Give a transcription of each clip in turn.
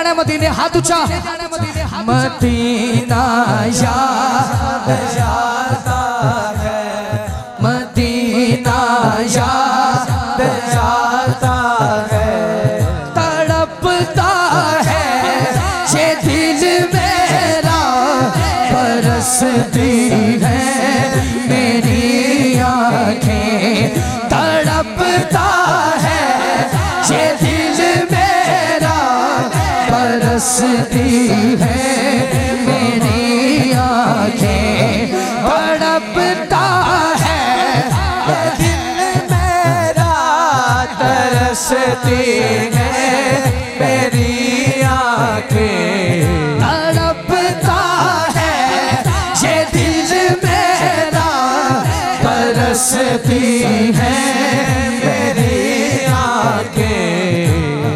जाना मदीने, हाथ ऊंचा। मदीना याद आता है, मदीना याद आता है, तड़पता है ये दिल मेरा, बरसती है मेरी आँखें, तड़पता है ये दिल मेरा, बरसती है मेरी आँखें, तड़पता है दिल मेरा, तरसती है मेरी आँखें, तड़पता है ये दिल मेरा, तरसती है मेरी आँखें।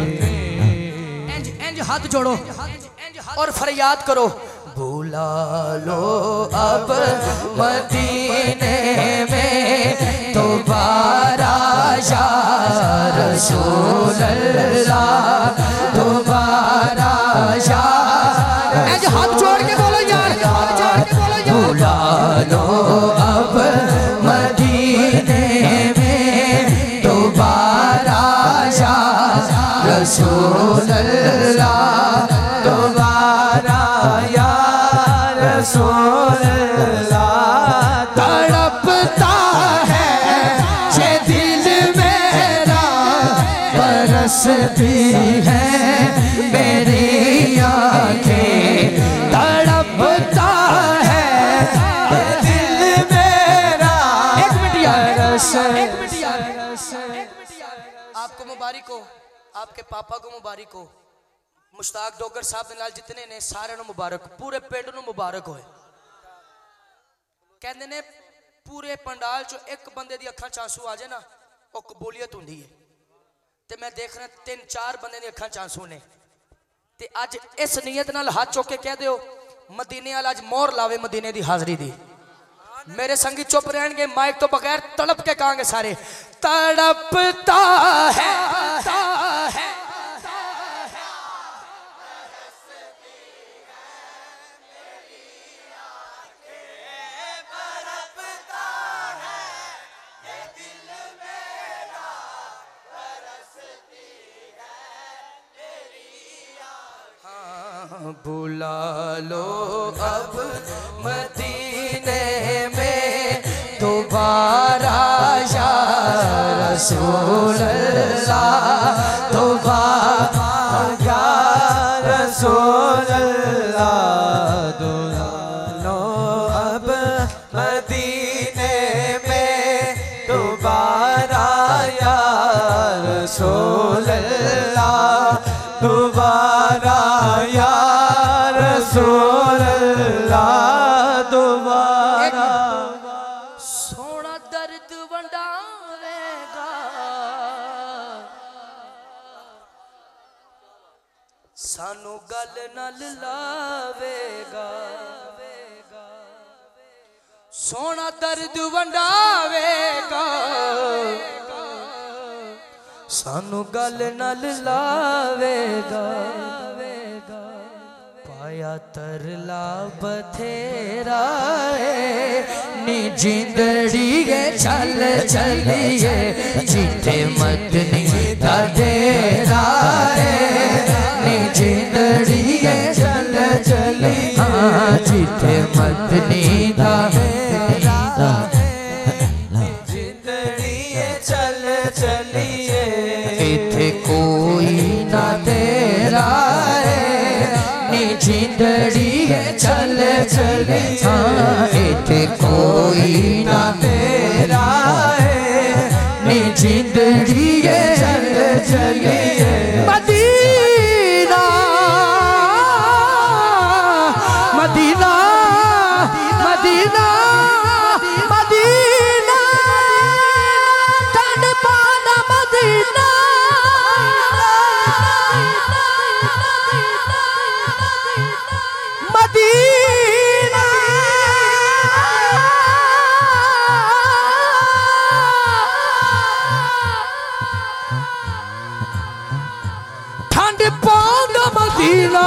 इंज हाथ जोड़ो और फरियाद करो, बुला लो अब मदीने में दोबारा या रसूल अल्लाह, दोबारा या, ऐसे हाथ जोड़ के बोलो यार, बुला लो अब मदीने में दोबारा या रसूल अल्लाह, दोबारा या रसूल अल्लाह, तड़पता है ये दिल मेरा, बरसती है मेरी आँखें, तड़पता है दिल मेरा। एक मिनट यार, आपको मुबारक हो, आपके पापा को मुबारक हो, मुश्ताक डोगर साहब दे नाल जितने ने सारे नु मुबारक, पूरे पिंड नु मुबारक होए। कहते ने पूरे पंडाल चो एक बंदे दी अखां च आंसू आ जाए ना, वो कबूलियत हुंदी है। ते मैं देख रहा 3-4 बंदे दी अखां च आंसू ने, ते अज इस नीयत नाल हाथ चुक के कह दियो मदीने वाला अज मोहर लावे मदीने दी हाजरी दी। मेरे संगी चुप रहेंगे, माइक तो बगैर तड़प के कहांगे सारे, तड़पता है, बुला लो अब मदीने में दोबारा या रसूल अल्लाह, दोबारा या रसूल अल्लाह, बुला लो अब मदीने में दोबारा या रसूल अल्लाह, दोबारा या रसूल अल्लाह, दोबारा। सोना दर्द वंडावेगा, सानू गल नाल लावेगा, सोना दर्द वंडावेगा, सानू गल नाल लावेगा, पाया तरला बथेरा है नी जिंदड़ी गे, चल चलिए जिथे मदनी दा डेरा है, नी जिंदड़ी गे चल चलिए, हाँ जिथे मदनी दा डेरा, जिंदड़ी चल चलिए, इथे कोई ना तेरा है, जिंदड़ी चल चले, हाँ इथे कोई ना तेरा है, नी जिंदड़ी चल चले, मदीना मदीना मदीना मदीना, ठंड पाना मदीना, मदीना मदीना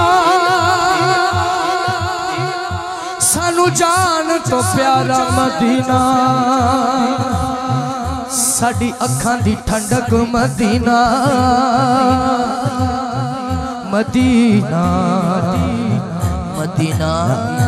सानू जान तो प्यारा मदीना साडी अखां दी ठंडक मदीना मदीना मदीना